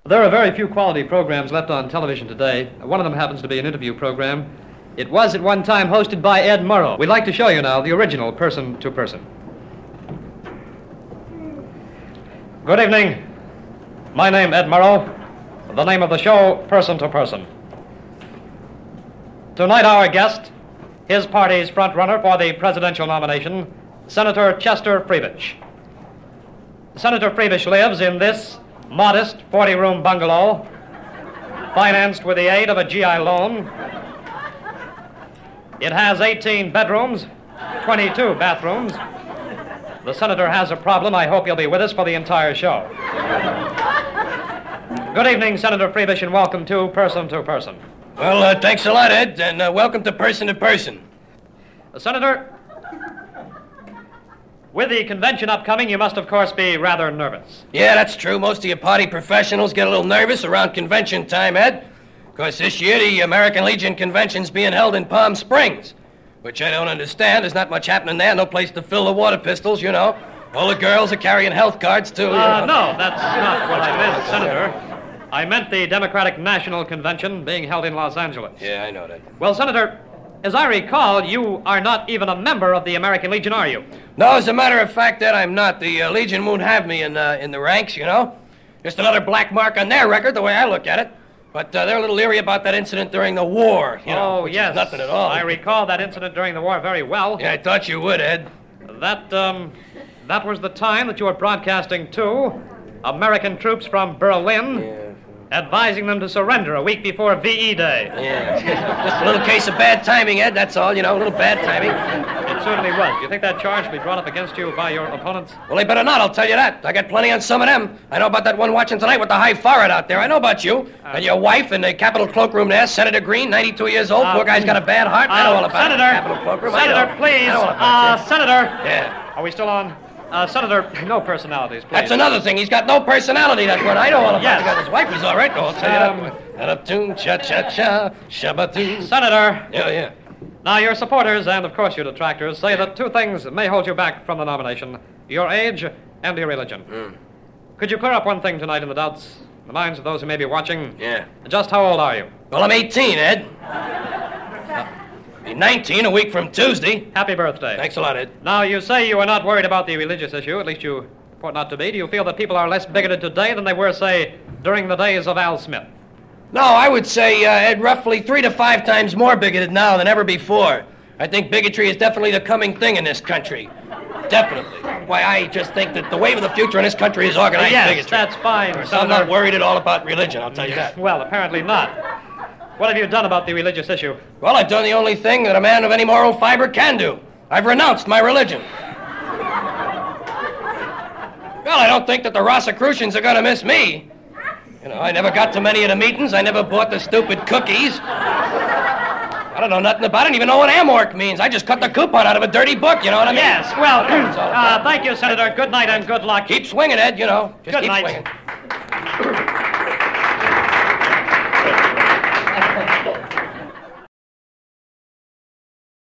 There are very few quality programs left on television today. One of them happens to be an interview program. It was at one time hosted by Ed Murrow. We'd like to show you now the original Person to Person. Good evening. My name Ed Murrow. The name of the show, Person to Person. Tonight our guest, his party's front-runner for the presidential nomination, Senator Chester Freebich. Senator Freebich lives in this modest 40-room bungalow, financed with the aid of a GI loan. It has 18 bedrooms, 22 bathrooms. The senator has a problem. I hope you'll be with us for the entire show. Good evening, Senator Freebich, and welcome to Person to Person. Well, thanks a lot, Ed, and welcome to Person to Person. Senator, with the convention upcoming, you must, of course, be rather nervous. Yeah, that's true. Most of you party professionals get a little nervous around convention time, Ed. Of course, this year, the American Legion Convention's being held in Palm Springs, which I don't understand. There's not much happening there. No place to fill the water pistols, you know. All the girls are carrying health cards, too. No, that's not what I meant, Senator. I meant the Democratic National Convention being held in Los Angeles. Yeah, I know that. Well, Senator, as I recall, you are not even a member of the American Legion, are you? No, as a matter of fact, Ed, I'm not. The Legion won't have me in the ranks, you know. Just another black mark on their record, the way I look at it. But they're a little leery about that incident during the war, you know. Oh, yes. Nothing at all. I recall that incident during the war very well. Yeah, I thought you would, Ed. That was the time that you were broadcasting to American troops from Berlin, advising them to surrender a week before VE Day. Yeah. Just a little case of bad timing, Ed, that's all, you know, a little bad timing. It certainly was. Do you think that charge will be brought up against you by your opponents? Well, they better not, I'll tell you that. I got plenty on some of them. I know about that one watching tonight with the high forehead out there. I know about you. And your wife in the Capitol cloakroom there, Senator Green, 92 years old. Poor guy's got a bad heart. I know all about Senator, it. Capitol cloakroom. Senator, please. Senator. Yeah. Are we still on? Senator, no personalities, please. That's another thing. He's got no personality, that's what I know all about. Yes. His wife is all right, though, I'll tell you that. Tune, cha-cha-cha, shabba-tune. Senator. Yeah. Now, your supporters and, of course, your detractors say that two things may hold you back from the nomination: your age and your religion. Could you clear up one thing tonight in the doubts, in the minds of those who may be watching? Yeah. Just how old are you? Well, I'm 18, Ed. Be 19 a week from Tuesday. Happy birthday. Thanks a lot, Ed. Now, you say you are not worried about the religious issue, at least you purport not to be. Do you feel that people are less bigoted today than they were, say, during the days of Al Smith? No, I would say, Ed, roughly 3 to 5 times more bigoted now than ever before. I think bigotry is definitely the coming thing in this country. Definitely. Why, I just think that the wave of the future in this country is organized bigotry. Yes, that's fine, So I'm not worried at all about religion, I'll tell you that. Well, apparently not. What have you done about the religious issue? Well, I've done the only thing that a man of any moral fiber can do. I've renounced my religion. Well, I don't think that the Rosicrucians are going to miss me. You know, I never got to many of the meetings. I never bought the stupid cookies. I don't know nothing about it. I don't even know what amorc means. I just cut the coupon out of a dirty book, you know what I mean? Yes, well, thank you, Senator. Good night and good luck. Keep swinging, Ed, you know. Just Good keep night. swinging.